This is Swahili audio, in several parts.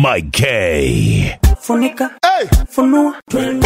Mike K. Funika, hey, funua,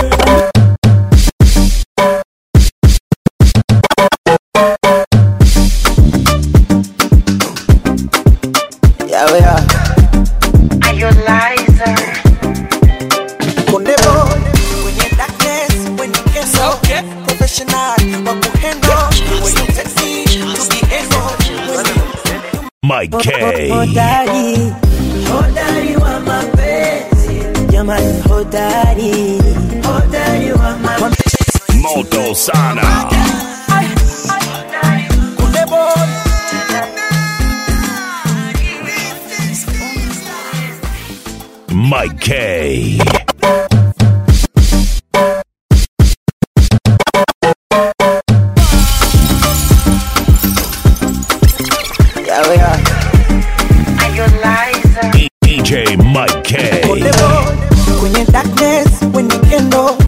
yeah, we are. Are you liar? Konde boy, when you darkness, when you get so professional, what you handle, when you sexy, to be able. Mike K. Hodari, hodari wa mapenzi, jamani hodari, hodari wa mapenzi. Moto Sana. Konde boy. Mike K. Yeah, we are. Are you liar? DJ Mike K. Kwenye darkness, when you can know,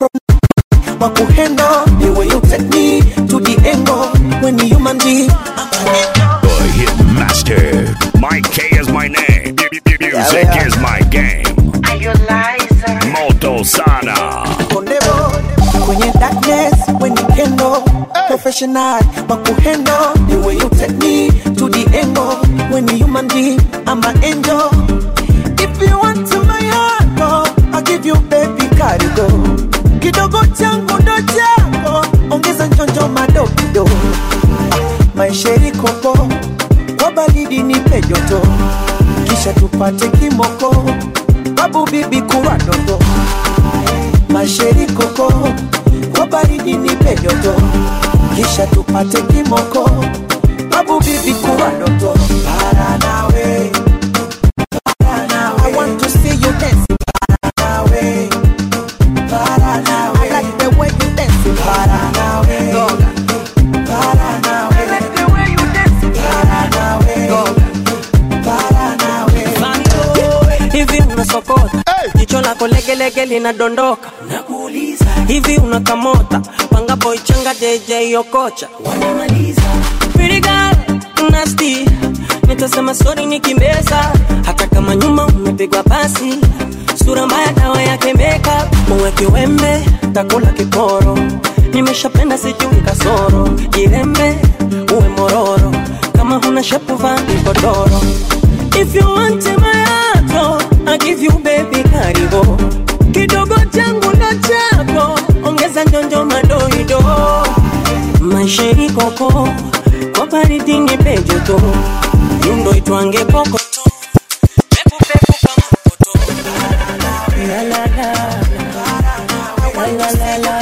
wakuhendo, the way you take me to the angle, when you human being, The hit master. Mike K is my name. Music is my game. Are you liar? Moto Sana. kwenye darkness, when you can know, professional, wakuhendo, the way you take me to the angle, when you human being, I'm an angel. If you want to my heart, oh, I'll give you baby cargo. Kidogo changu ndo chako, ongeza njonjo madogo. Maisheri koko, kwa baridi nipe joto, kisha tupate kimoko, babu bibi kuwa dodo. Maisheri koko, kwa baridi nipe joto, kisha tupate kimoko, babu bibi kuwa dodo. Para nawe, para nawe, I want to see you dance. Para nawe, para nawe, I like the way you dance. Para nawe, para nawe, I like the way you dance. Para nawe, para nawe. hivi unasokota, jicho lako legelege linadondoka. Nakuuliza, Hivi unakamota, panga boy changa DJ Yokocha. wanamaliza. Pretty girl, nasty, nitasema sorry nikimbeza. Hata kama nyuma umepigwa pasi, sura mbaya dawa yake makeup. Uweke wembe, takula kiporo, nimeshapenda sijui kasoro. Jirembe, uwe mororo, kama huna shepu vaa godoro. If you want my heart, oh, I give you baby karibu. Kidogo changu ndo chako, ongeza njonjo madoido. Maisheri koko, kwa baridi nipe joto, yundo itwange kokoto, pepu pepu kama koto. La la la, la la la la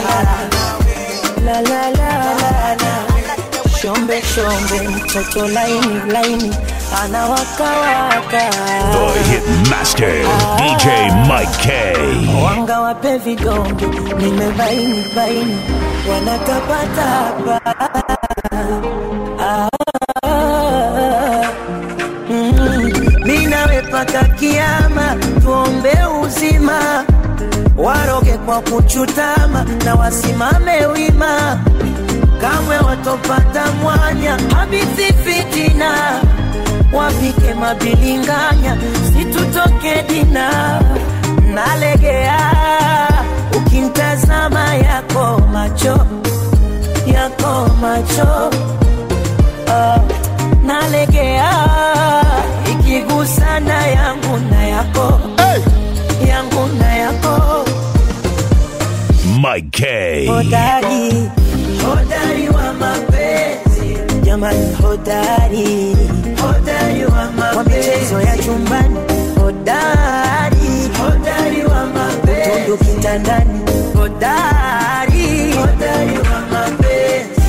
la, la la la la. Shombe shombe, mtoto laini laini, anawaka waka. The hit master. DJ Mike K. Wanga wape vidonge, nimebaini baini, wanatapatapa. Mina wepaka kiama, tuombe uzima, waroge kwa kuchutama, na wasimame wima, kamwe watopata mwanya, habithi fitina, wapike mabilinganya, situtoke dina. Nalegea, ukintazama yako macho, yako macho. Nalegea, ikigusana yangu na yako, yangu na yako. Mike K. Hodari, hodari wa mapenzi, jamani hodari, hodari wa mapenzi. Kwa michezo ya chumbani, hodari, hodari wa mapenzi. Utundu kitandani, hodari, hodari wa mapenzi.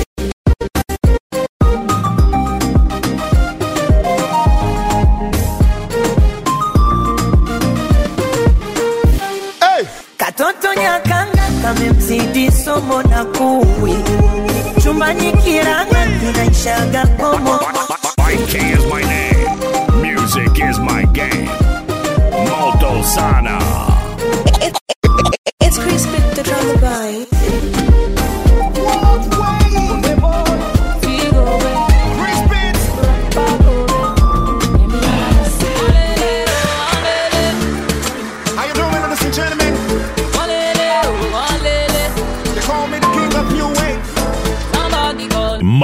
Katoto nyakanga kamemzidi somo na kuwi, chumbani kiranga kinaishaga komo. Mike K is my name. Music is my game. Moto Sana. It's crispy the drum by.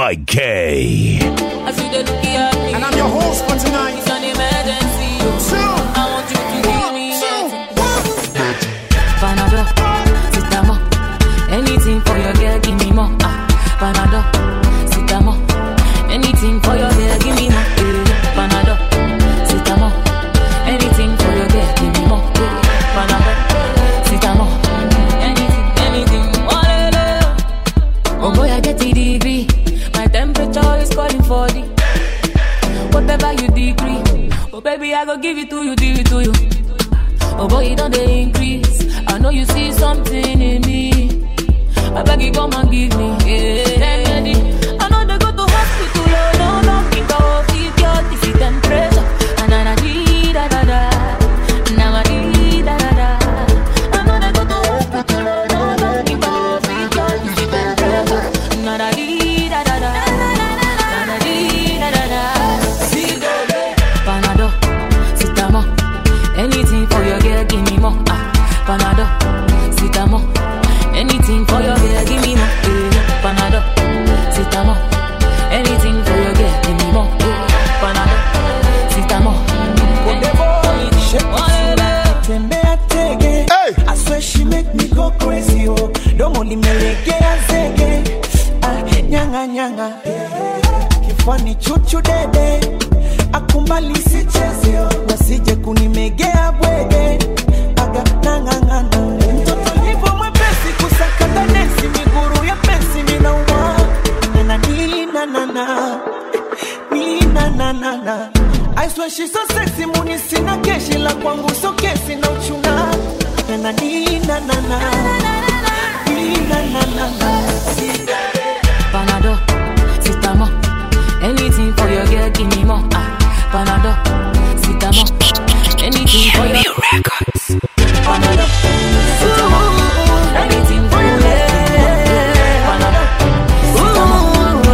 Mike K. I see the look at me. And I'm your host for tonight. It's an emergency. I want you to give me Panadol, Citamo. Anything for your girl, give me more. Panadol, Citamo. Anything for your girl, give me more. Panadol, Citamo. Anything for your girl, give me more. Panadol, Citamo. Anything. Oh boy, I get TDB. My temperature is calling for the whatever you degree. Oh baby, I go give it to you. Oh boy, it don't they increase. I know you see something in me. I beg you come and give me. Yeah. I know they go to hospital. No, keep our feet, your this is temperature. And I need da. Now I need da. I know they go to hospital. No, keep our feet, your this is temperature. And I need da. And I need da. See the Panadol, Citamo. Anything for your girl, give me more. Panadol, Citamo. Anything for your girl, give me more. Panadol, Citamo. Anything for your girl, give me more. Panadol, Citamo. Tembea tege, I swear she make me go crazy. Oh, don't only melegea zege. Nyanga, kifani chuchu dede. Akumbali sicheze, nasije kunimegea bwege. Aga nangangana. Mtoto livo mwepesi kusakata nesi. Miguru ya pensi minauma. Nina. I swear she's so sexy. Muni sina keshi la kwangu so kesi na uchuna. Nina. Panadol, Citamo. Anything for your girl, give me more. Panadol, Citamo. Anything for your records. Panadol, Citamo. Anything for your girl. Panadol, Citamo.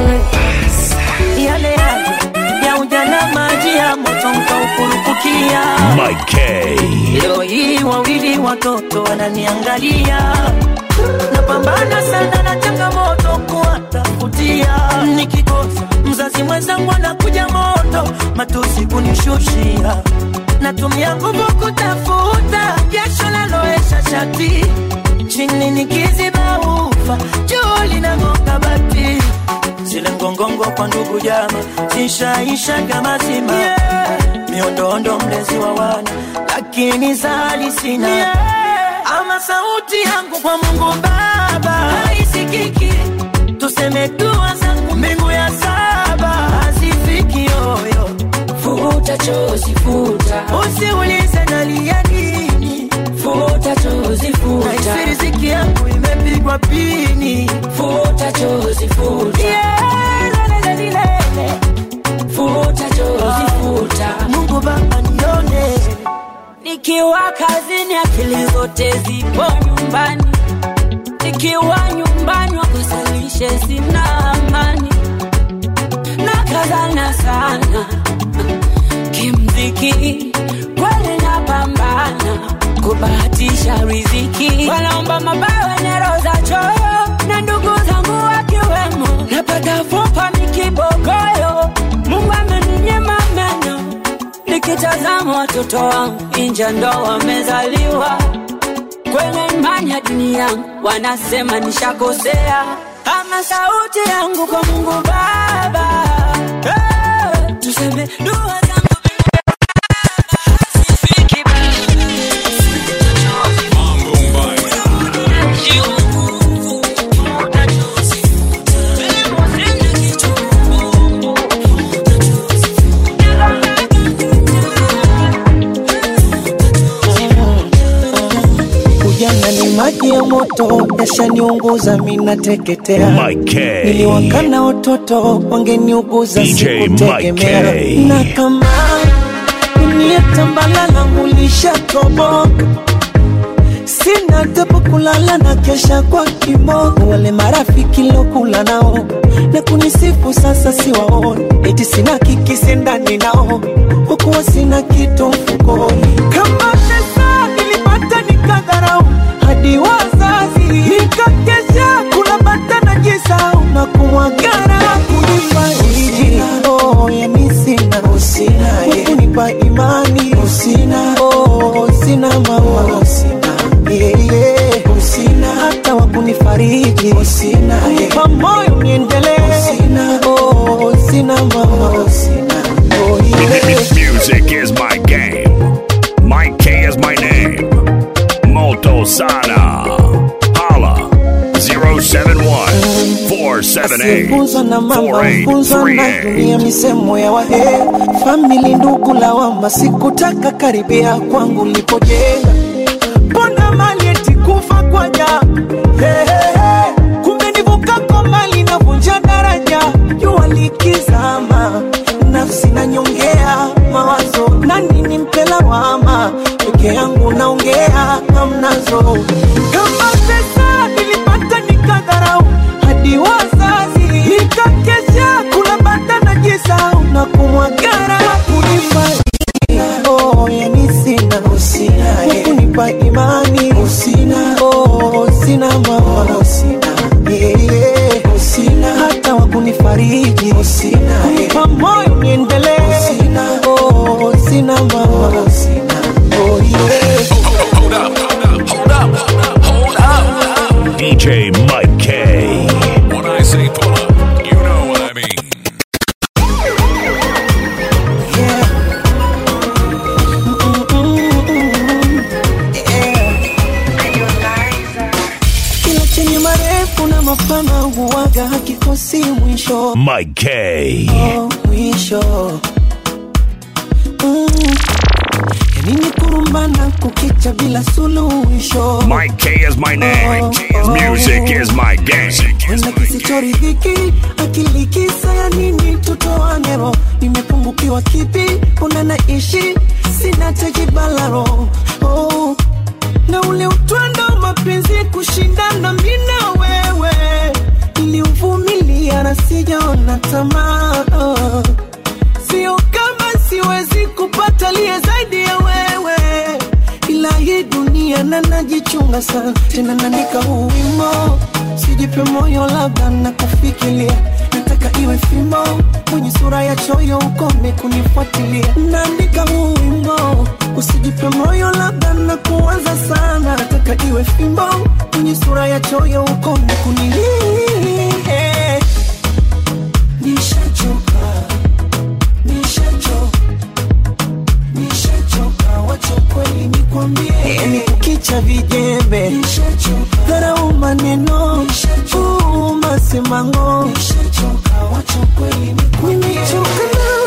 Yale ya ujana maji ya moto mkaukurupukia. Mike K. Leo hii wawili watoto wananiangalia. Napambana sana na changamoto kuwatafutia. Nikikosa mzazi mwenzangu anakuja moto, matusi kunishushia. Natumia nguvu kutafuta jasho laloesha shati. Chini nikiziba ufa, juu linang'oka bati. Zile ngongongo kwa ndugu jama, zishaisha kama zima. Miondondo mlezi wa wana, lakini zali sina. Ama sauti yangu kwa Mungu Baba haisikiki. Tuseme dua zangu mbingu ya saba hazifiki yoyo. Futa chozi, futa. Usiulize nalia nini. Futa chozi, futa. Na riziki yangu imepigwa pini. Futa chozi, futa. Lele. Futa chozi, futa. Mungu Baba nione. Nikiwa kazini akili zote zipo nyumbani. Nikiwa nyumbani wakusalishe sina amani. Nakazana sana kimziki, kweli napambana kubahatisha riziki. Wanaomba mabawe nero za choyo, na ndugu zangu wakiwemo. Napata fupa mikibogoyo, Mungu ameninyima meno. Nikitazama watoto wangu inja ndo wamezaliwa. Kwenye imani ya dunia wanasema nishakosea. Ama sauti yangu kwa Mungu Baba, tuseme dua zangu hazifiki Ujana ni maji ya moto, yashaniunguza mina teketea. Mike K. Niliwakana watoto, wangeniuguza DJ sikutegemea. Mike K. Na kama dunia tambala langu lishatoboka, sina tepo kulala na kesha kwa kimogo. Wale marafiki lokula nao na kunisifu sasa siwaoni. Eti sina kikisi ndani nao, hukuwa sina kitu mfukoni. Kama pesa nilipata nikadharau, hadi wazazi nikakesha kula bata na jisau na kumwagara. imani, usina, oh, sina mawa, usina, usina, hata wakunifariji, usina, kwa moyo niendelee, usina, oh, sina mawa, usina, oh, Music is my game. Mike K is my name. Moto Sana. Holla 071-478-4838. misemo ya wahe family ndugu lawama sikutaka karibia kwangu lipojenga mbona mali eti kufa kwa ja kumbe nivuka kwa mali na vunja daraja jua likizama nafsi na nyongea mawazo nani nimpela wama peke yangu naongea hamnazo kama pesa nilipata nikadharau hadi wazazi nikakesha kula bata na jisau na kumwagara kunifanya oh yani sina usina kunipa imani usina oh sina mama usina usina hata wakunifariji usina kwa moyo niendelee usina oh sina mama usina oh yeah. Hold up. DJ Mike K. When I say pull up, you know what I mean. Yeah. Kila chenye marefu na mapana huwaga hakikosi mwisho. Mike K. Oh, mwisho. Nini kurumbana kukicha bila suluhisho. Mike K is my name. Music is my game. Wala kisichoridhiki akili kisa ya nini tutoane roho. Nimepungukiwa kipi una naishi sina tejibalaro. Oh, na ule utwando mapenzi kushindana mimi na wewe niliuvumilia na sijaona tamaa. Oh, sio kama siwezi kupata liye zaidi ya wewe ila hii dunia na najichunga sana tena naandika huu wimbo sijipe moyo labda na kufikiria nataka iwe fimbo kwenye sura ya choyo ukome kunifuatilia naandika huu wimbo usijipe moyo labda na kuanza sana nataka iwe fimbo kwenye sura ya choyo ukome kunilia nishachoka wacho kweli nikwambie kukicha vijembe dharau maneno masemango wacho kweli nimechoka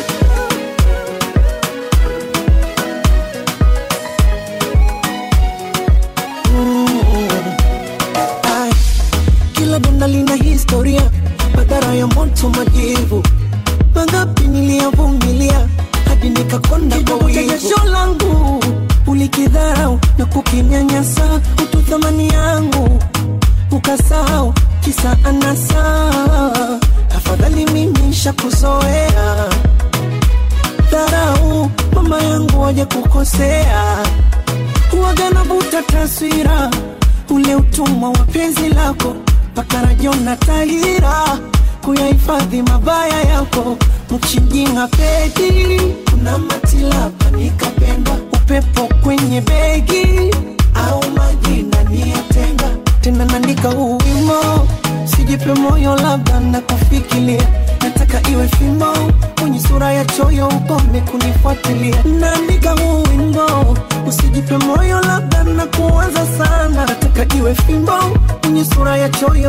kila donda lina historia madhara ya moto majivu mangapi niliyavumilia hadi nikakonda kwa jasho langu ulikidharau na kukinyanyasa utu thamani yangu ukasahau kisa anasa afadhali mimi nishakuzoea dharau mama yangu waje kukosea huwaga navuta taswira ule utumwa wa penzi lako mpaka rajona tahira kuyahifadhi mabaya yako mchinjinga pedi kuna matilapa nikapenda upepo kwenye begi au majina niyatenga tena naandika huu wimbo sijipe moyo labda na kufikiria nataka iwe fimbo kwenye sura ya choyo ukome kunifuatilia naandika huu wimbo usijipe moyo labda na kuanza sana nataka iwe fimbo kwenye sura ya choyo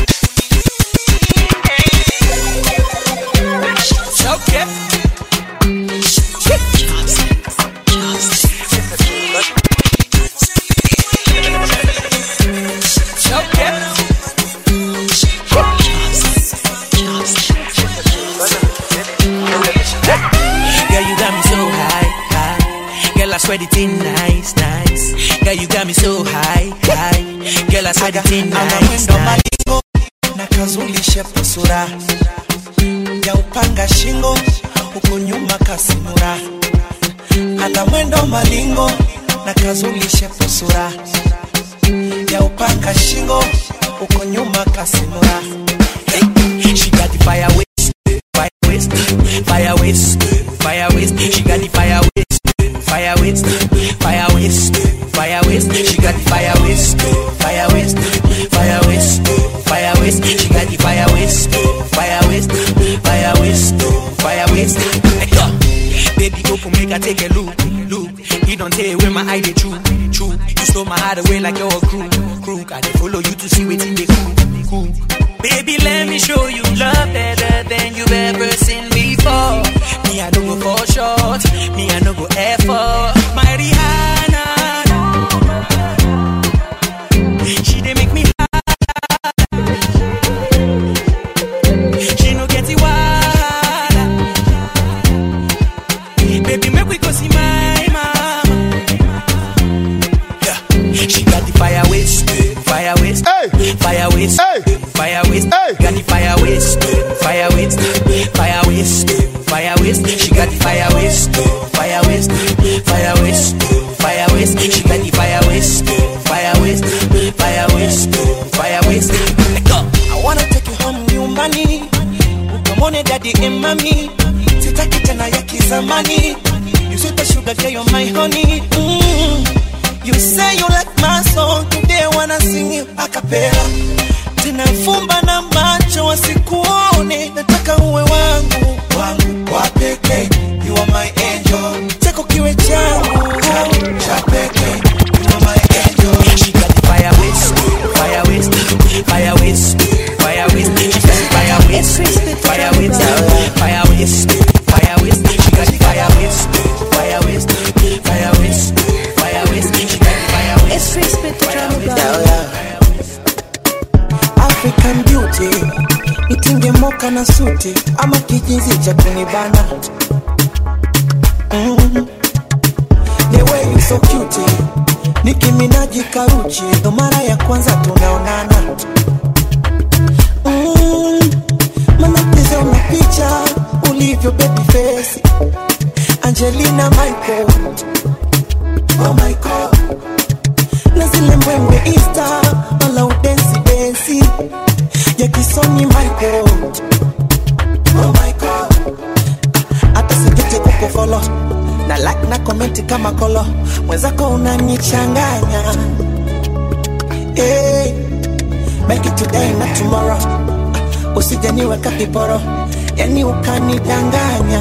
okay. I swear the thing nice. Girl, you got me so high. Girl, I swear the thing nice. Na kazuli shepu sura ya upanga shingo huko nyuma kasimura ana mwendo malingo na kazuli shepu sura ya upanga shingo huko nyuma kasimura She got the fire waist, fire waist, fire waist, fire waist. She got the fire waist, fire waste, fire waste, fire waste. She got the fire waste, fire waste, fire waste, fire waste. She got the fire waste, fire waste, fire waste, fire waste. Baby, open, make I take a look. You don't tell where my eye they true. You stole my heart away like you're a crew. I dey follow you to see what's in the cool. Baby, let me show you love better than you've ever seen before. Me, I don't go for short. Me, I don't go effort. My Rihanna, she dey make me laugh. She no get it wild. Baby, make we go see my mama. Yeah. She got the fire waste, fire waste, hey. Fire waste, hey. Fire waste, hey. Got the fire waste, fire waste, fire waste, fire waste. She got the fire waste, fire waste, fire waste, fire waste. She got the fire waste, fire waste, fire waste, fire waste. I wanna take you home nyumbani, ukamone daddy and mommy. Sitaki tena ya kizamani. You sweet as sugar, girl, you're my honey. You say you like my song, today I wanna sing you a cappella. Tena fumba na macho wasikuone, nataka uwe wangu wa peke. You are my angel, chako kiwe changu cha peke. You are my angel. She got the fire waste, fire waste, fire waste, fire waste. She got the fire waste, fire waste, fire waste, fire waste. She got the fire waste, fire waste, fire waste, fire waste. She got the fire waste, fire waste. African beauty, nitinge moka na suti ama kijinzi cha kunibana. The way you so cute, Nicki Minaj Karuchi, ndo mara ya kwanza tunaonana. Mama tizo na picha, ulivyo baby face, Angelina Michael, oh my God. Na zile mbwembwe Insta, wala udensi densi, ya kisoni Michael, oh my God. Ata sikete kuko follow, na like na comment kama kolo, mwenzako unanichanganya. Hey, make it today na tomorrow, usije niweka kiporo, yani ukanidanganya.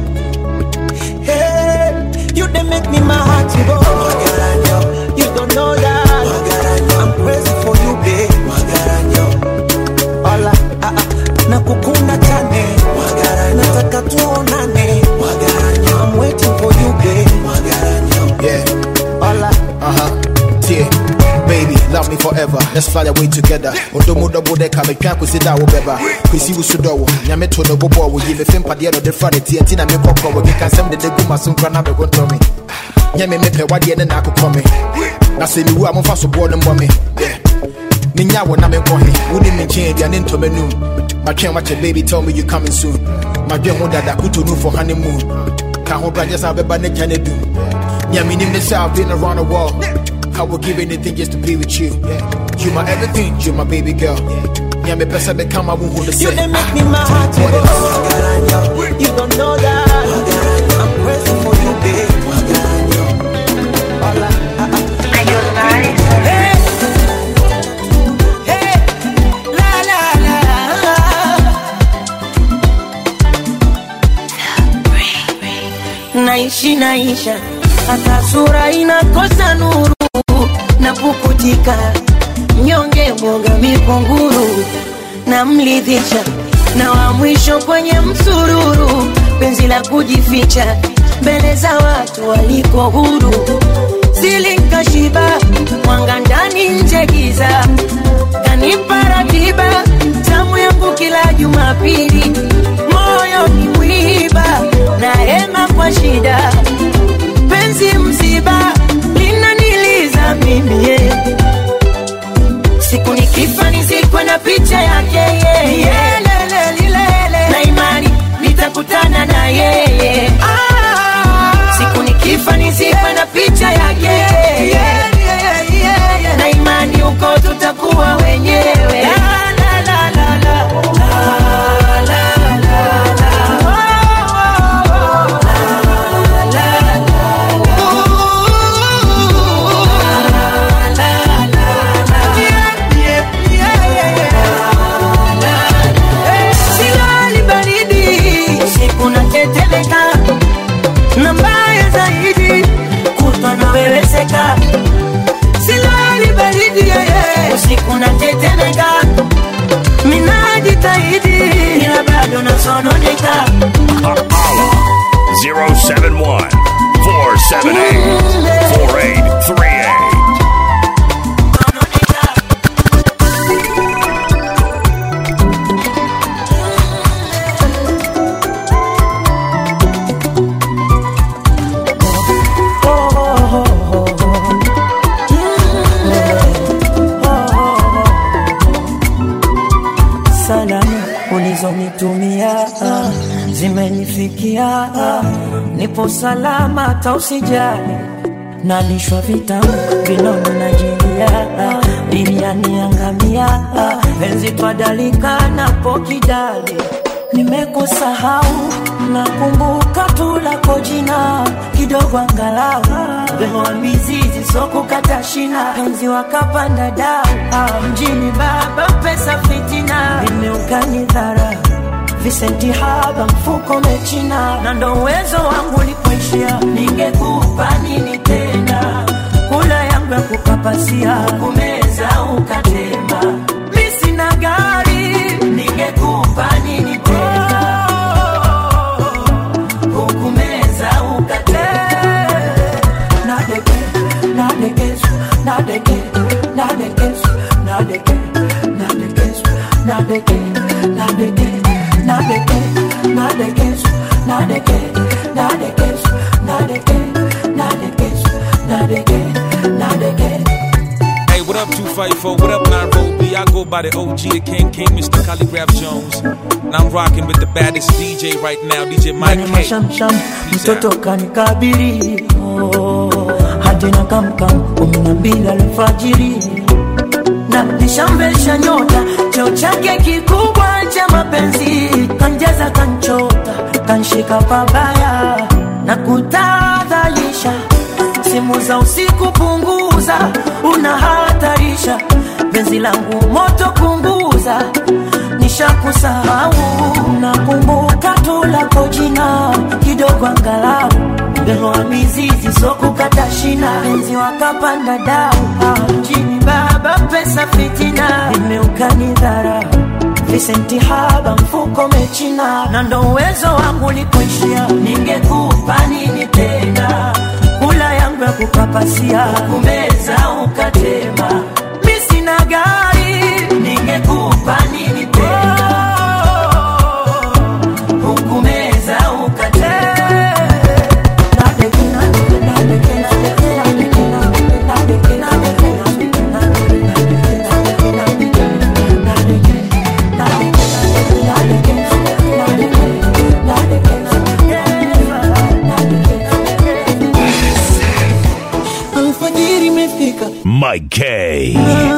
Hey, you dey make me my heart go. Magaranyo, you don't know that. Magaranyo, I'm crazy for you, babe. Magaranyo, hola, na kukuna tane. Magaranyo, nataka tuonane. Magaranyo, I'm waiting for you, babe. Magaranyo, yeah, hola, yeah. Baby, love me forever. Let's fly away together. Odomo double decker, me can't consider whatever. Kwesi usudo, nyame to the bobo, we give a film padia no the Friday, TNT me koko, we can send the guma soon kana be gon to me. Nyame me pe wadi na na akoko me. Na se mi wu amfa so bo no me. Yeah. Ninya wo na me ko he. Wudi me chin dia ne to menu. My train watch baby tell me you coming soon. My dream one that could no for honeymoon. Can't hold just have a banana can do. Nyame ni me self been around the world. I would give anything just to be with you. You my everything, you my baby girl. Yeah, me best I become, I won't hold the same. you dey make me my heart go. Magaranyo, you don't know that. Magaranyo, I'm crazy for you, babe. Magaranyo, hola, Are you lying? hey, hey, la la la. Naisha, hata sura inakosa nuru. Napukutika mnyonge mwoga mikunguru, na mlidhisha na wa mwisho kwenye msururu, penzi la kujificha mbele za watu waliko huru. Zilikashiba mwanga ndani nje giza, kanipa ratiba tamu yangu kila Jumapili. Moyo ni mwiba na hema kwa shida, penzi msiba linaniliza mimi, yeah. Siku nikifa nizikwe na picha yake, yeah, yeah. Na imani nitakutana na yeye, siku nikifa nizikwe na picha yake, yeah, yeah. Na imani uko tutakuwa wenyewe. La la la la la. La la la la. unasononeka. Holla 071 478 4838. Salamu ulizonitumia zimenifikia, nipo salama hata usijali, nalishwa vitamu vinono na jilia, biriani angamia, penzi twadalika napo kidali, nimekusahau nakumbuka tu lako jina, kidogo angalau bewa mizizi soko kata shina, penzi wakapanda dau, mjini baba pesa fitina, nimeukani dhara Vicenti haba mfuko mechina, na ndo uwezo wangu lipoishia, ningekupa nini tena, kula yangu ya kukapasia, kumeza ukatema, misi na gari, ningekupa nini tena, kukumeza ukatema, nadeke, nadekesu, nadeke, nadekesu, nadeke, nadekesu, nadeke, nadeke, nadeke, nadekesu, nadeke, nadekesu, nadeke, nadekesu, nadeke, nadeke. Hey, what up 254, what up Nairobi? I go by the OG, the King, Mr. Calligraph Jones. And I'm rocking with the baddest DJ right now, DJ Mike K. Mtoto kanikabiri, hadi na kamkam, 12 alfajiri, na nishambesha nyota, cheo chake kikubwa cha mapenzi, kanjaza kanchota, kanshika pabaya, na kutadhalisha, simu za usiku punguza, unahatarisha, penzi langu moto kunguza, nishakusahau, nakumbuka tu lako jina, kidogo angalau, bewa mizizi soko kata shina, penzi wakapanda dau, mjini baba pesa fitina, nimeukani dhara Vicenti haba mfuko mechina, na ndo uwezo wangu likuishia, ningekupa nini tena, kula yangu ya kukapasia, kumeza ukatema, misi na gari, ningekupa nini tena, kumeza ukatema. Mike K.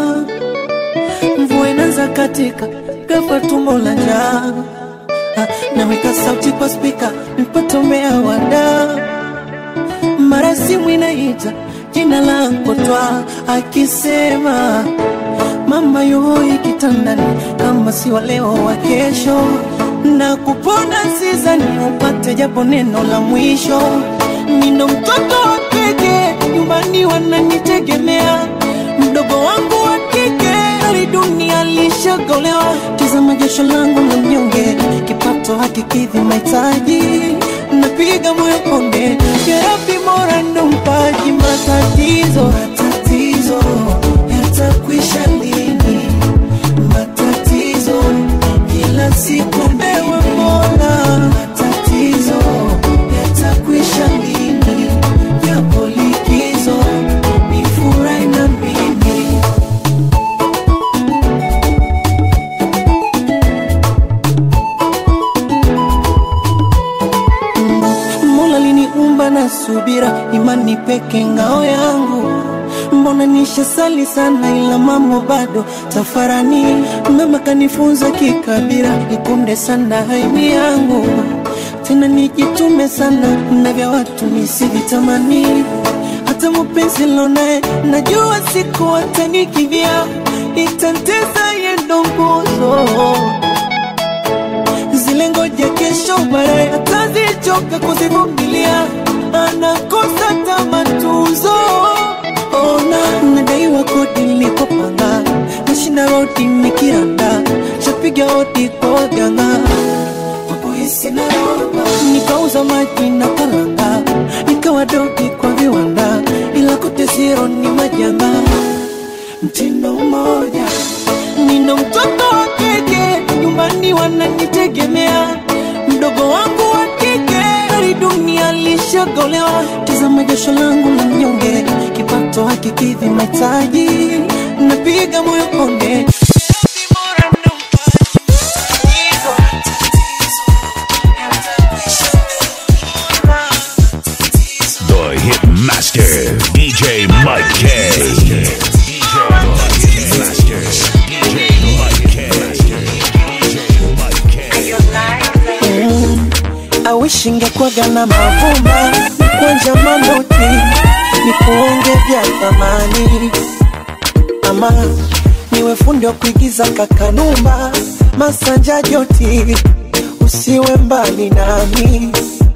Mvua inaanza katika ghafla tumbo la njaa, naweka sauti kwa speaker nipate umea wada, mara simu inaita jina langu twa, akisema mama yuhoi kitandani, kama si wa leo wa kesho, na kupona sizani upate japo neno la mwisho, nino mtoto wa peke nyumbani wananitegemea, mdogo wangu wa kike hali dunia lishagolewa, tazama jasho langu na mnyonge, kipato hakikidhi mahitaji, napiga moyo konde, kerapi mora ndo mpaji, matatizo yatakwisha lini, matatizo kila siku mbewe Mola, matatizo yatakwisha lini, yapo likizo nifurahi na mimi. Mola liniumba na subira, imani peke ngao yangu, mbona nishasali sana ila mambo bado tafarani, mama kanifunza kikabira, ikunde sana haimi yangu, tena nijitume sana na vya watu nisivitamani, hata mpenzi lonae najua siku atanikivia, itanteza yendo nguzo, zile ngoja kesho baadaye atazichoka kuzivumilia, anakosa tamatuzo, ona nadaiwa kodi nilikopanga, nashinda rodi nikiranda, shapiga hodi kwa waganga, nikauza maji na kalanga, nikawa dogi kwa viwanda, ila kote zero ni majanga. Mtindo mmoja, nina mtoto wa kike, nyumbani wananitegemea, mdogo wangu wa kike, hali dunia lishagolewa. Tazama jasho langu la mnyonge, kipato hakikidhi mahitaji, napiga moyo konde. The Hitmaster, DJ Mike K. I wish ingekuwaga na mavumba, kwanja manoti, ni kuonge vya thamani. Ama niwe fundi wa kuigiza Kakanumba, Masanja Joti, usiwe mbali nami.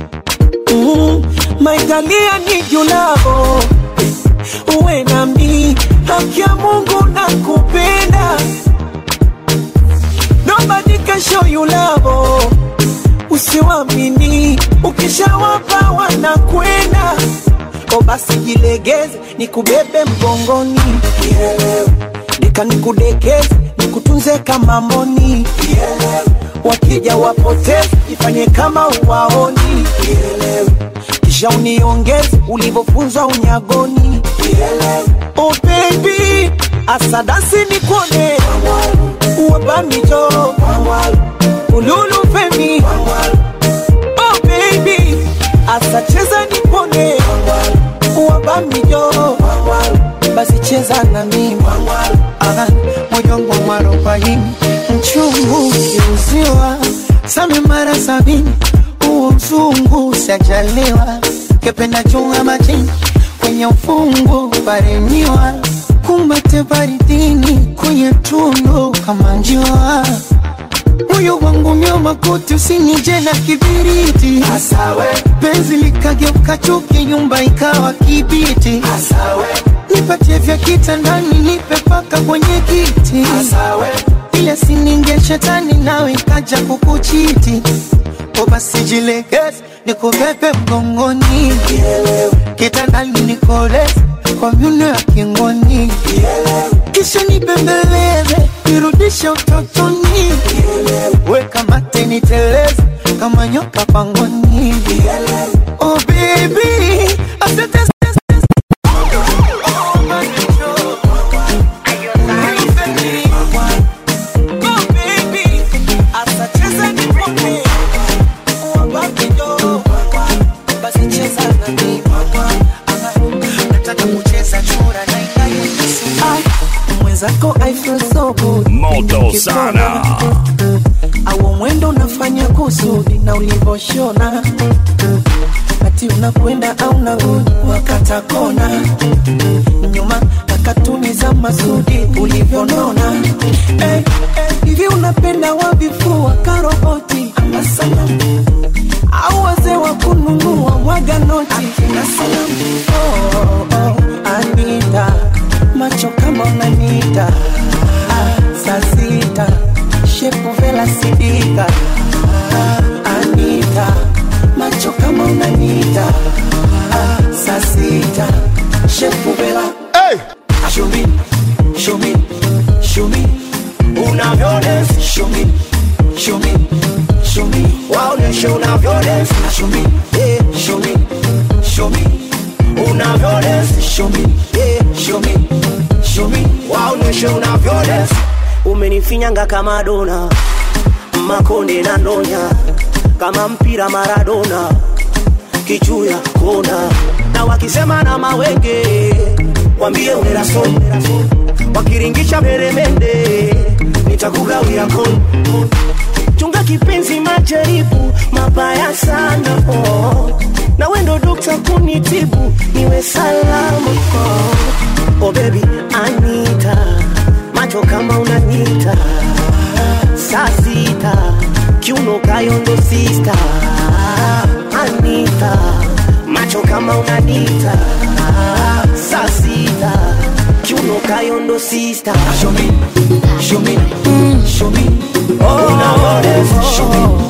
Maitalia ni julavo, uwe nami, haki ya Mungu nakupenda. Nobody can show you love, usiwamini, ukishawapa wanakwenda. O basi jilegeze, nikubebe mgongoni, nika nikudekeze, nikutunze kama mboni. Wakija wapoteze, ifanye kama uwaoni. Kisha uniongeze, ulivofunzwa unyagoni. Oh baby, asadasi nikone, uwabami jo, ululu femi. Oh baby, asacheza nikone, uwabami jo, basi cheza na mimi. Mojongo mwarobaini, mchungu kiuziwa, same mara 70, uo mzungu sajaliwa. Kependa chunga majini, kwenye ufungu paremiwa, kumbate baridini, kwenye tundu kama njua. Moyo wangu myoma kote, usinije na kibiriti. Asawe penzi likageuka chuki, nyumba ikawa kibiti. Asawe nipatie vya kitandani, nipe paka kwenye kiti. Asawe ile sininge shetani, nawe ikaja kukuchiti. O basi jilegeze, nikubebe mgongoni, kitandani nikoleze kwa miuno ya kingoni. Kisha nibembeleze, nirudishe utotoni, weka mate niteleze kama nyoka pangoni. Oh baby, asante. I feel so good. Moto Sana. Awo mwendo unafanya kusudi na ulivoshona, ati unakwenda au narudi wakata kona, nyuma kakatuni za Masudi ulivyonona. Hivi unapenda wabifua karoboti ama salamu, au wazee wa kununua mwaga noti na salamu? Anita, macho kama unanita, saa sita, shepu vela sidika. Anita, macho kama unanita, saa sita, shepu vela. Hey! Show me, show me, show me, unavyones. Show me, show me, show me, waoneshe unavyones. Show me, yeah, show me, show me, unavyones. Show me, yeah, show me, show me, waoneshe unavyones. Umenifinyanga kama dona, makonde na nonya, kama mpira Maradona, kichuya kona. Na wakisema na mawenge, wambie unera son, wakiringisha meremende, nitakugawia kon. Chunga kipenzi majaribu, mabaya sana oh. Na wendo dokta kunitibu, niwe salama oh. Oh baby, Anita, macho kama unanita, saa sita, kiuno kayondo sister. Anita, macho kama unanita, saa sita, kiuno kayondo sister. Show me, show me, show me, oh, show me,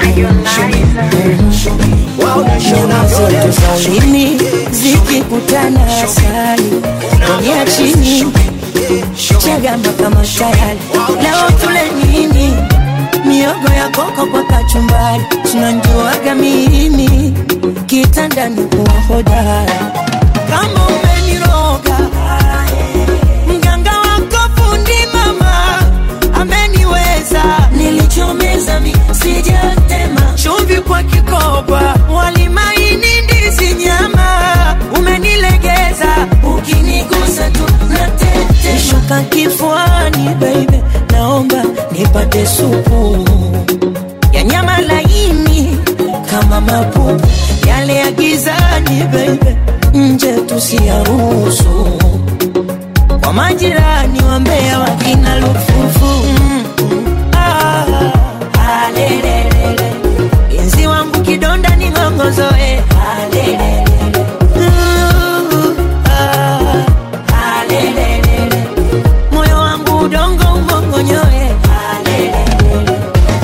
Chini zikikutana asali dunia chini chagama kama shayali leo tule nini miogo ya koko kwa kachumbari tunanjuaga mimi kitandani kuwa hodari kama umeniroga mganga wako fundi mama ameniweza nilichomeza mi sijatema chumvi kwa kikoba wali maini ndizi nyama umenilegeza ukinigusa tu natete shuka kifuani baby naomba nipate supu ya nyama laini kama mapupu yale ya gizani baby nje tusiyaruhusu kwa majirani wambea wakina lufufu alelelele inzi wangu kidonda ni ngongozoe alelelele alelelele moyo wangu udongo umongonyoe alelelele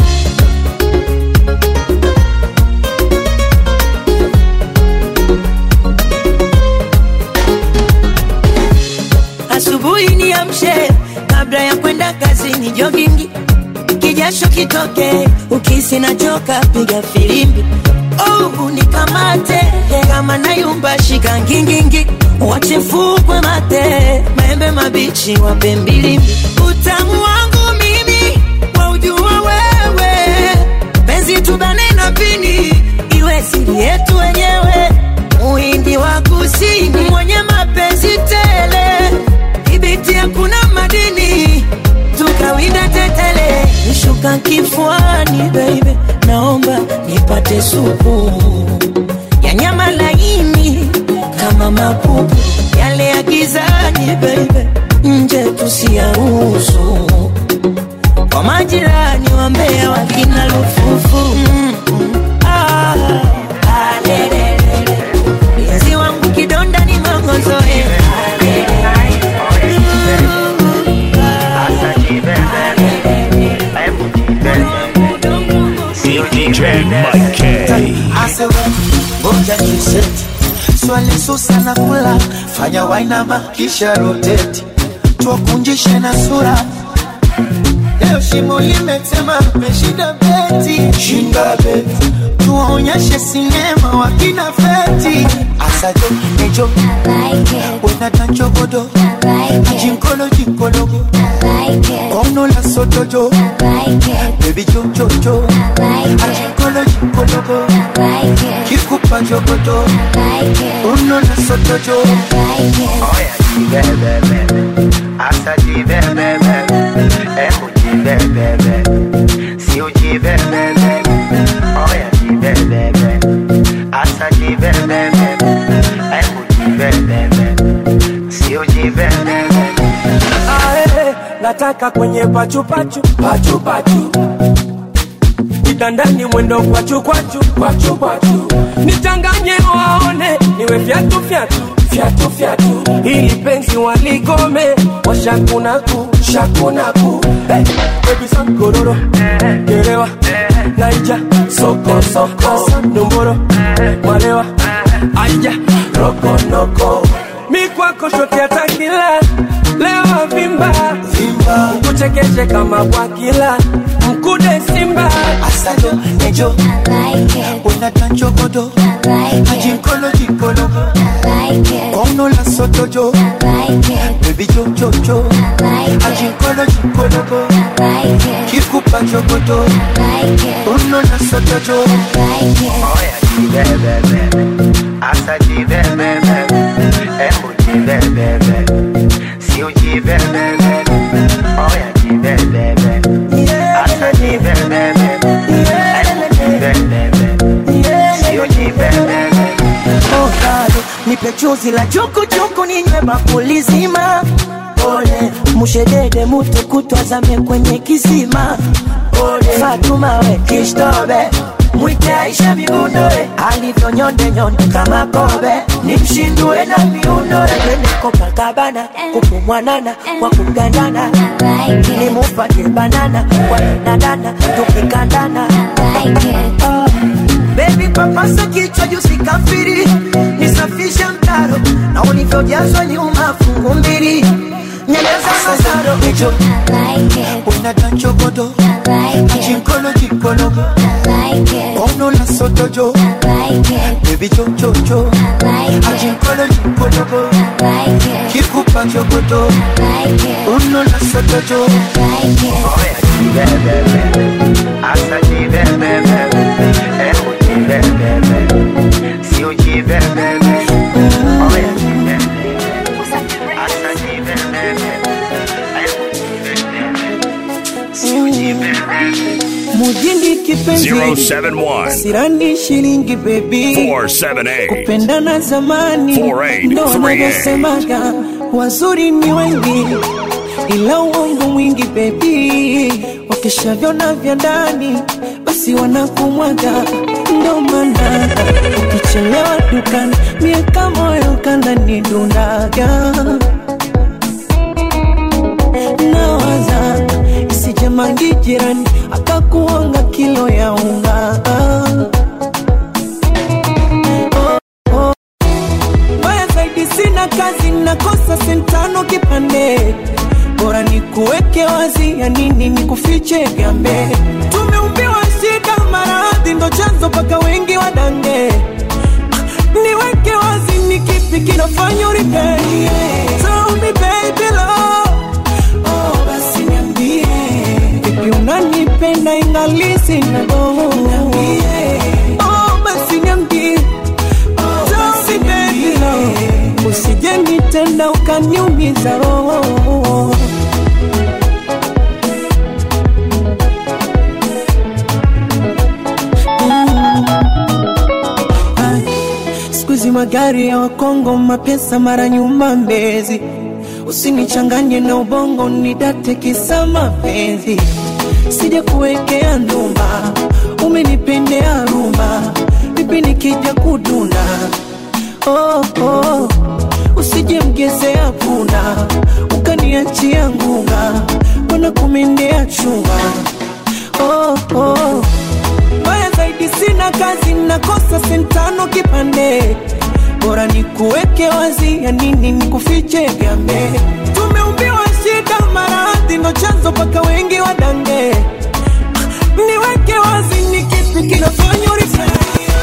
asubuhi niamshe kabla ya kwenda kazini jogging kijasho kitoke ukisi na choka piga filimbi unikamate kama nayumba shika ngingingi wachefukwe mate maembe mabichi wape mbilimbi utamu wangu mimi waujua wewe penzi tubane na pini iwe siri yetu wenyewe muhindi wa kusini mwenye mapenzi tele ibiti hakuna madini tukawinda tetele nishuka kifuani baby naomba nipate supu ya nyama laini kama mapupu yale ya gizani baby nje tusiyaruhusu kwa majirani wambea wakina lufufu alelelele inzi wangu kidonda ni ngongozoe DJ Mike K. Asewe, ngoja kiseti swali susa na kula fanya wainama kisha roteti tuwakunjishe na sura leo shimo limetema meshinda beti shinda beti tuwaonyeshe sinema wakina feti asajo nejo wenata nchogodo jinkolo jinkologo kono la sotojo baby jojojo jinkolo jinkologo kikupa jogodo uno la sotojo oya jibebebe asa jibebebe emu jibebebe si ujibebebe oya jibebebe asa jibebebe emu jibebebe si ujibebebe nataka kwenye pachu pachu pachu pachu kitandani mwendo kwachu kwachu kwachu kwachu nichanganye waone niwe fiatu fiatu fiatu fiatu ili penzi waligome washakunaku shakunaku hey, baby sankororo gerewa naija soko soko numboro malewa aija roko noko mi kwako shote atakila leo vimba vimba kuchekeshe kama bwakila mkude simba asajo nejo unata nchogodo jinkolo jinkologo kono la sotojo baby jojojo jinkolo jinkologo kikupa jogodo uno la sotojo oya jibebebe asa jibebebe emu jibebebe si ujibebebe oya jibebebe asa jibebebe emu jibebebe si ujibebebe nipe chuzi la chuku chuku ninywe bakuli zima ole mushedede mutu kutwazame kwenye kisima ole Fatuma we kishtobe mwite Aisha miundoe alivyo nyonde nyonde kama kobe nimshindue na miundoe twende Copacabana kupumwanana kwa kugandana nimupate banana kwa nadana tukikandana papasa kichwa juu sikafiri, nisafishe mtaro na ulivyojazwa nyuma fungu mbili. Nyeleza masaro hicho una chogodo jinkolo jinkolo ono la sotojo baby cho cho cho jinkolo jinkolo kikupa chogodo ono la sotojo oya jibebe asa jibebe emo jibebe sio jibebe oya jibebe asa jibebe Mujindi kipenzi 071 Sirani shilingi baby 478 kupendana zamani 4838 ndo wanavyosemaga wazuri ni wengi ila uongo mwingi baby wakishavyona vya ndani basi wanakumwaga ndo maana ukichelewa dukani miaka moyo kandani dundaga nawaza isijamangi jirani akakuonga kilo ya unga mbaya zaidi sina kazi nakosa sentano kipande bora ni kuweke wazi ya nini ni kufiche gambe tumeumbiwa shida maradhi ndo chanzo paka wengi wadange niweke wazi ni kipi kinafanya uripei tell me baby love oh basi niambie vipi unanipenda ingalisi na doho oh basi niambie tell me baby love usije nitenda ukaniumiza roho Sikuizi magari ya wakongo mapesa mara nyuma Mbezi usinichanganye na ubongo nidate kisa mapenzi sija kuwekea ndumba umenipendea rumba vipi nikija kuduna oh oh usije mgezea punda ukaniachia ngunga wana kumendea chunga oh oh mbaya zaidi sina kazi nakosa sentano kipande bora ni kuweke wazi ya nini ni kufiche gambe tumeumbiwa shida maradhi ndo chanzo paka wengi wadange niweke wazi ni kipi kinafanya urifai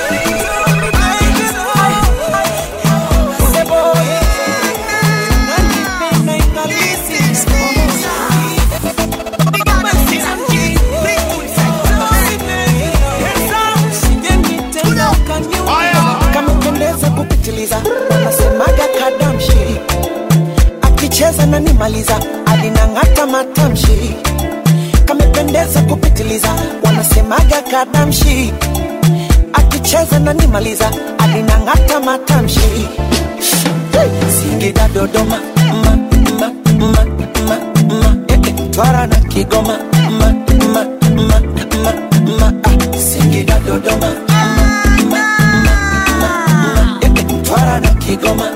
wanasemaga kadamshi akicheza na nimaliza alinang'ata matamshi kamependeza kupitiliza wanasemaga kadamshi akicheza na nimaliza alinang'ata matamshi Singida Dodoma ma ma ma ma ma Twara na Kigoma ma ma ma ma ma Singida Dodoma Kigoma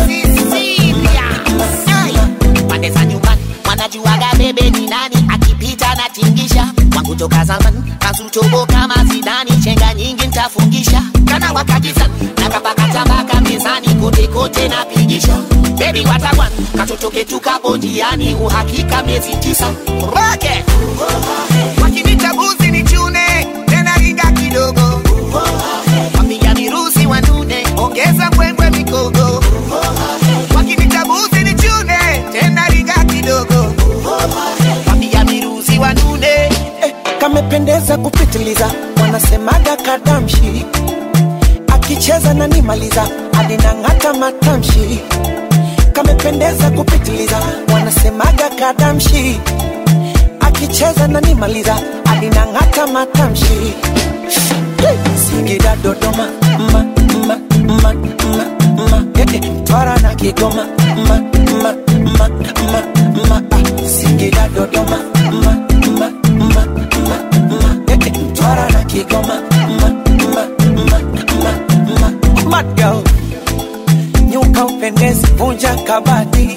pande za nyumbani wanajuaga bebe ni nani akipita na tingisha wangu toka zamani kasutobo kama Zidani chenga nyingi nitafungisha kana wakagiza na kapakata mpaka mezani kote kote na pigisha baby watakwan katotoke tukapo njiani uhakika miezi 9 roke wakinita buzi ni chune tena ringa kidogo wapiga mirusi wanune ongeza mbwembwe mikogo wakinita buzi ni chune tena ringa kidogo wapiga mirusi wanune kamependeza kupitiliza wanasemaga kadamshi akicheza na nimaliza alinang'ata matamshi kamependeza kupitiliza wanasemaga kadamshi akicheza na nimaliza alinang'ata matamshi Singida Dodoma ma ma ma ma ma Twara na Kigoma ma ma ma ma ma Singida Dodoma ma ma ma ma ma Twara na Kigoma ma ma ma ma ma Mad girl nyuka upendezi vunja kabati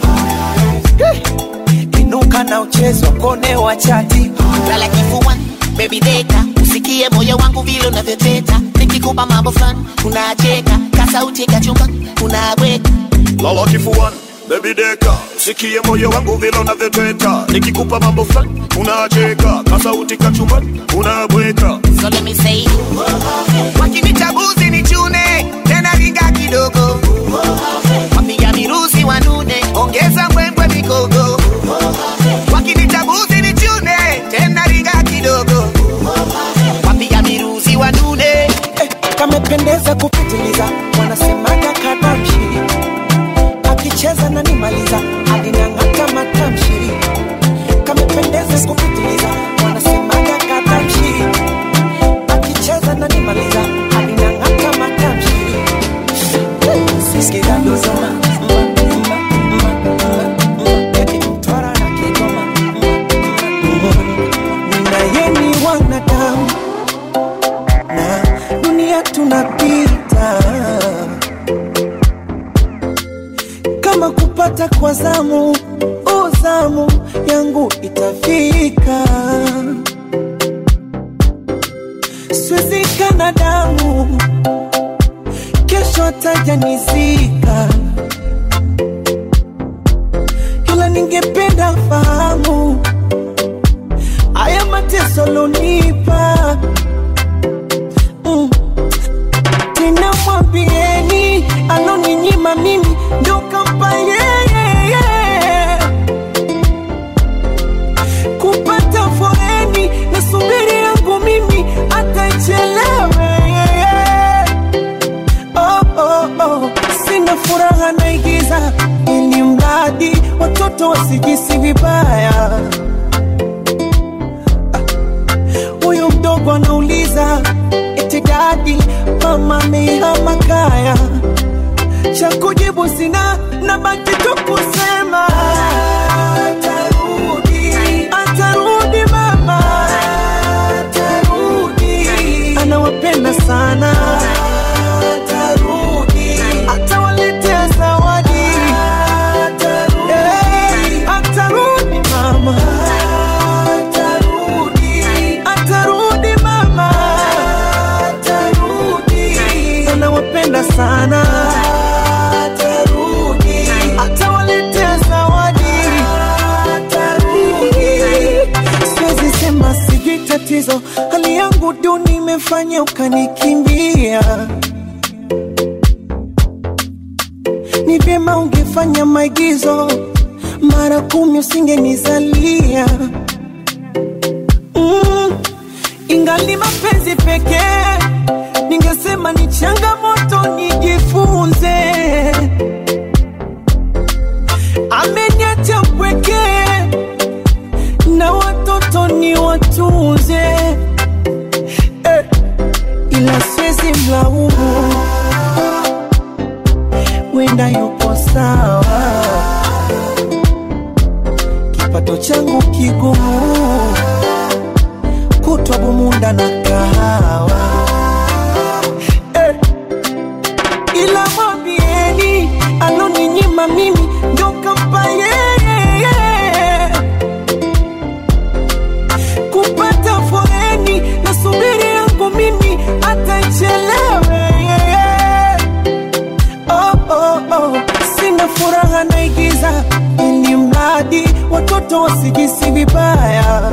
inuka na uchezo kone wa chati lala kifuani baby deka sikie moyo wangu vile unavyoteta. Nikikupa mambo fulani unacheka, kasauti kachumba unabweka. Lala kifuani, baby deka, sikie moyo wangu vile unavyoteta. Nikikupa mambo fulani unacheka, kasauti kachumba unabweka. So let me say, wakinitabuzi ni chune, tena ringa kidogo. Wapiga miruzi wanune, ongeza mbwembwe mikogo. Wakinitabuzi ni chune, tena ringa kidogo. Wapiga miruzi wanune. Kamependeza kupitiliza, wanasemaga kadamshi. Akicheza na nimaliza, alinang'ata matamshi. Kamependeza kupitiliza, wanasemaga kadamshi. Akicheza na nimaliza, alinang'ata matamshi. Sikiza dozoma, twara na kigoma. Na yeni wanadamu, na dunia tunapita. Kama kupata kwa zamu, zamu yangu itafika. Siwezi kana damu, kesho atajanizika. Ila ningependa fahamu haya mateso lonipa. Tena mwambieni aloninyima mimi ndo kampa yeye. Kupata foreni na subiri yangu mimi atachelewe. Sina furaha naigiza ili mradi watoto wasijisi vibaya. Huyu mdogo anauliza eti dadi mama amehama kaya. Cha kujibu sina, nabaki tu kusema atarudi mama, atarudi. Anawapenda sana, atarudi. Atawaletea zawadi, atarudi. Atarudi mama, atarudi. Atarudi mama, atarudi. Anawapenda sana, atarudi. Atawaletea zawadi, atarudi. Siwezi sema sijui tatizo, hali yangu duni imefanya ukanikimbia. Ni vyema ungefanya maigizo, mara 10 usingenizalia. Ingali mapenzi pekee, ningesema ni changamoto nijifunze. Ameniacha mpweke na watoto ni watunze. Ila siwezi mlaumu, wenda yupo sawa. Kipato changu kigumu, kutwa bumunda na kahawa. Ila mwambieni aloninyima mimi ndo kampa yeye. Kupata foreni na subiri yangu mimi atachelewe. Sina furaha naigiza ili mradi watoto wasijisi vibaya.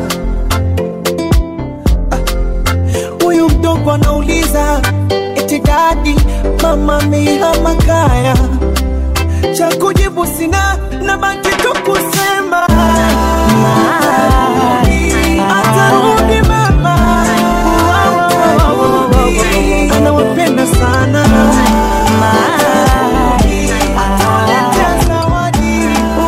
Huyu mdogo anauliza eti dadi mama amehama kaya. Cha kujibu sina, nabaki tu kusema atarudi mama, atarudi. Anawapenda sana, atawaletea zawadi.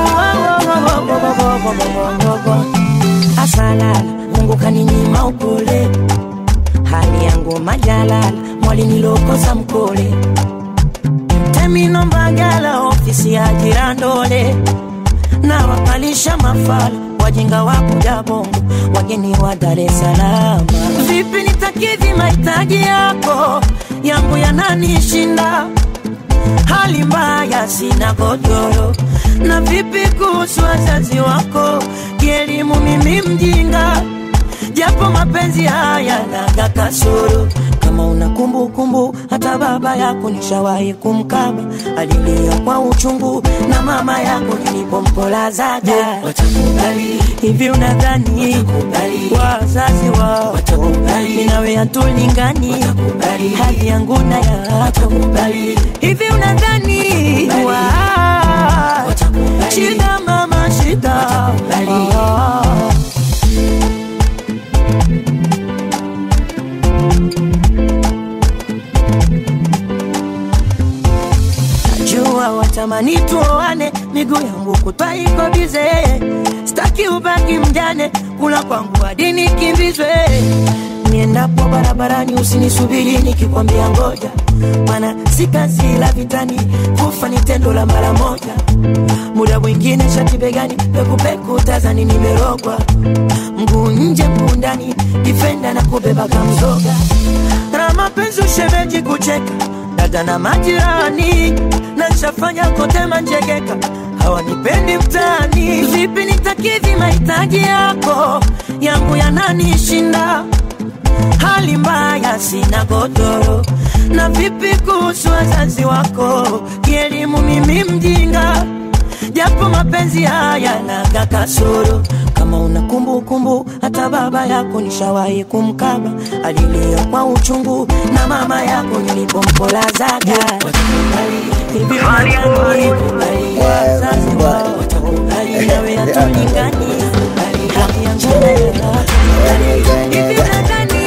Asalala, Mungu kaninyima upole. Hali yangu majalala, mwali nilokosa mkole. Temino mbagala, ofisi ya jirandole. Na wakalisha mafala, wajinga wakuja bongo, wageni wa Dar es Salaam. Vipi nitakidhi mahitaji yako, yangu yananishinda. Hali mbaya sina godoro. Na vipi kuhusu wazazi wako, kielimu mimi mjinga. japo mapenzi haya na kasoro. Kama una kumbukumbu hata baba yako nishawahi kumkaba, alilia kwa uchungu na mama yako nilipompolazaga. Watakubali hivi unadhani wazazi wao watakubali nawe hatulingani, hali yangu na yako hivi unadhani shida mama shida jua watamani tuoane, miguu yangu kutwa iko bize, staki ubaki mjane, kula kwangu hadi nikimbizwe. Niendapo barabarani usinisubiri nikikwambia ngoja, maana si kazi la vitani, kufa ni tendo la mara moja. Muda mwingine shati begani, peku peku tazani nimerogwa, mguu nje mguu ndani, defender na kubeba kamzoga. Na mapenzi ushemeji kucheka, dada na majirani, na nishafanya kote manjegeka, hawanipendi mtaani. Vipi nitakidhi mahitaji yako, yangu yananishinda, hali mbaya sina godoro. Na vipi kuhusu wazazi wako, kielimu mimi mjinga, japo mapenzi haya na kasoro. Kama una kumbukumbu hata baba yako nishawahi kumkaba, alilia kwa uchungu na mama yako nilipompolazaga. Hivi watakubali wazazi wao, watakubali nawe hatulingani, hali yangu na yako hivi unadhani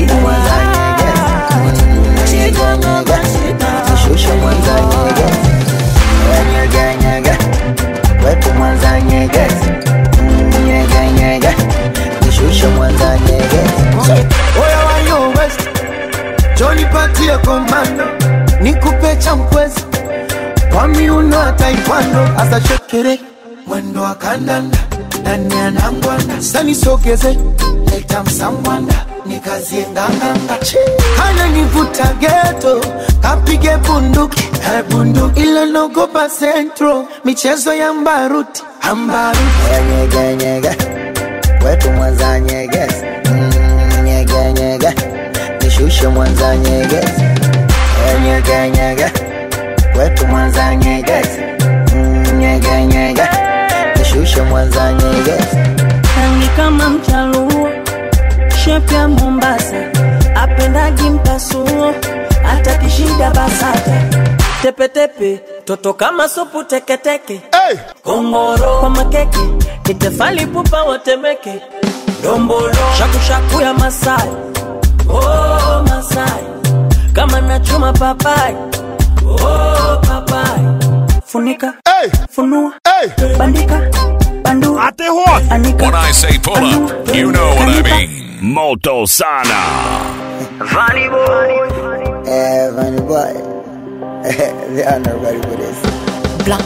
shida mama shida Shusha mwanza nyegezi, nyega nyega, wetu mwanza nyegezi, nyega nyega, shusha mwanza nyegezi. Oya wa yo west, Johnny patia komando, nikupe champwezi, kwa miuno ataipando, asa shekere, mwendo wa kandanda, nani anangwanda, sani sogeze, leta msambwanda, nikazie nganganga. Hana nivuta ghetto, kapige bunduki, bunduki ila nogopa centro, michezo ya mbaruti, ambaruti. Nyega nyega, wetu mwanza nyegezi, nyega nyega, nishushe mwanza nyegezi. Nyega nyega, wetu mwanza nyegezi, nyega nyega, nishushe mwanza nyegezi. Rangi kama mchaluo, shepu ya Mombasa, apendagi mpasuo, hata kishida basata. Tepe tepe, toto kama sopu teke teke, kongoro kwa makeke, nitefali pupa watemeke. Dombolo, shaku shaku ya Masai, oh Masai, kama nachuma papai, oh papai. Funika, funua, bandika, bandu, anika. When I say pull up, you know what I mean. Moto Sana. Funny boy. Funny boy. They are not ready for this. Blanc.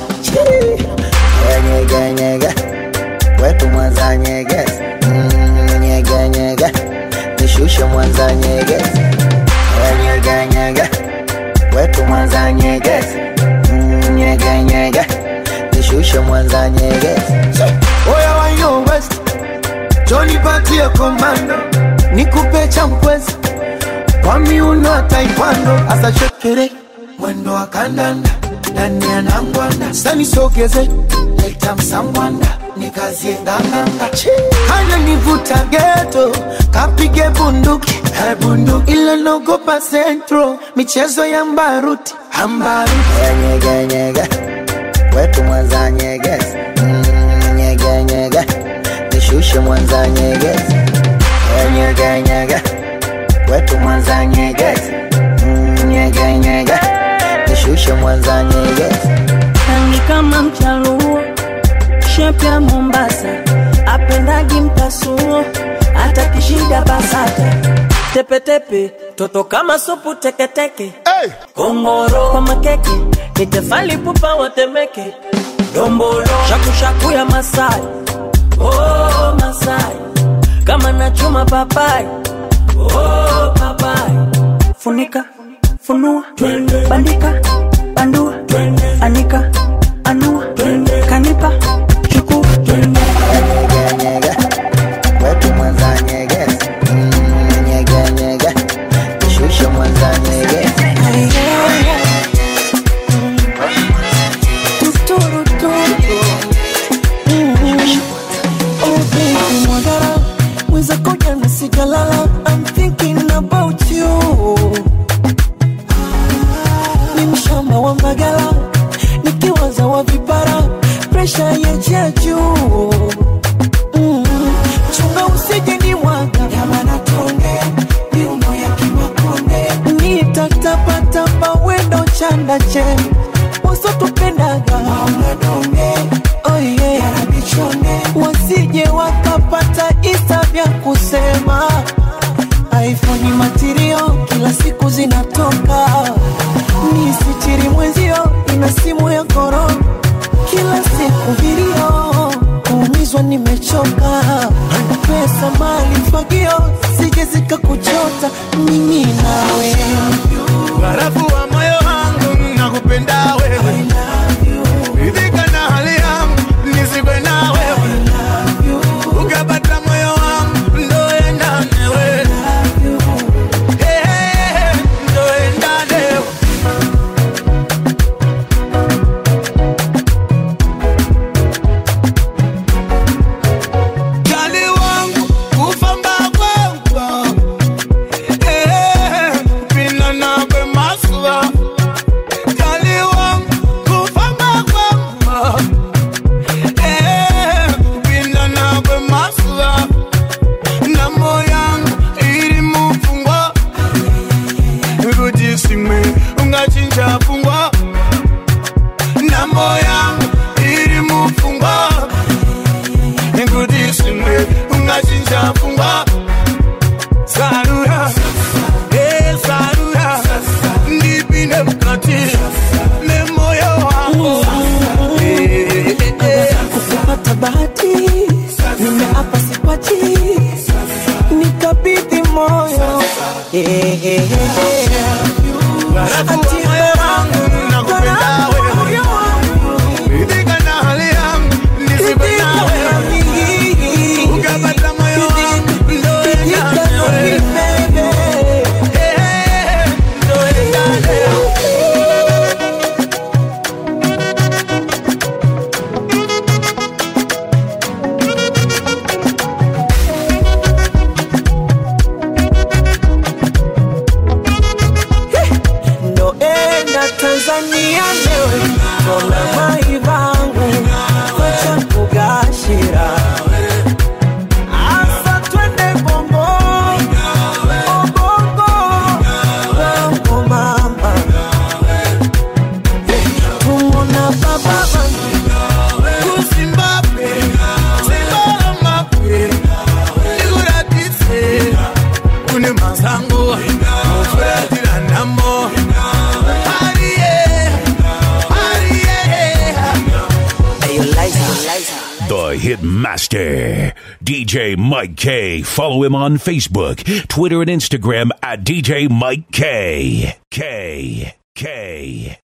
Nyega nyega, wetu mwanza nyegezi, nyega nyega, nishushe mwanza nyegezi. Nyega nyega, wetu mwanza nyegezi, nyega nyega, nishushe mwanza nyegezi. Oya wa yo west, Johnny patia komando, nikupe champwezi, kwa miuno ataipando, asa shekere, mwendo wa kandanda, nani anangwanda, sani sogeze, leta msambwanda, nikazie nganganga. Hana nivuta ghetto, kapige bunduki, bunduki ila nogopa centro, michezo ya mbaruti, ambaruti. Nyega nyega, wetu mwanza nyegezi, nyega nyega, nishushe mwanza nyegezi. Nyega nyega, wetu mwanza nyegezi, nyega nyega, nishushe mwanza nyegezi. Rangi kama mchaluo, shepu ya Mombasa, apendagi mpasuo, hata kishida basata. Tepe tepe, toto kama sopu teke teke, kongoro kwa makeke, nitefali pupa watemeke. Dombolo, shaku shaku ya Masai, oh Masai, kama nachuma papai, oh papai. Funika, funua, bandika, bandua, anika, anua, kanipa, chuku. Nyega nyega, wetu mwanza nyegezi, kuanzia juu. Chunga usije ni mwaga ya manatonge, miuno ya kimakonde. Nitatapatapa wendo chanda che, uso tupendaga mauna donge. Oh yeah, yarabichone. Wasije wakapata isa vya kusema iPhone material kila siku zinatoka. Nisitiri mwenzio ina simu ya korona. Kila siku video kuumizwa nimechoka. Pesa mali fagio sije zikakuchota. Mimi nawe barafu wa moyo wangu nakupenda wewe. Ridhika na hali yangu nisikwe na wewe. Ukapata moyo wangu ndo endane wewe. Ndo endane wewe. Kali wangu ufamba kwangu. Pina na be maswa. Kali wangu ufamba kwangu. Pina na be maswa. Na moyangu iri mufungwa. Kujisime ungachinja fungwa. Na moyangu iri mufungwa. Kujisime ungachinja fungwa. Sarura, sarura. Ndipine mkati ne moyo wangu. kupata bahati nimeapa sipati. Nikabidhi moyo Barafu wa moyo wangu nakupenda wewe. Ridhika na hali yangu nisikwe na wewe. Ukapata moyo wangu ndo endane wewe. Ndo endane wewe. ndo enda Tanzania lewe. Kona maivangu kocha kugashira. Asa twende bongo, bongo, bongo mama. Tumona baba bangu Zimbabwe, Zimbabwe, Niguratise, Kune Mazango, Mufratira Namo, Arie, Arie. The Hit Master, DJ Mike K. Follow him on Facebook, Twitter, and Instagram at DJ Mike K.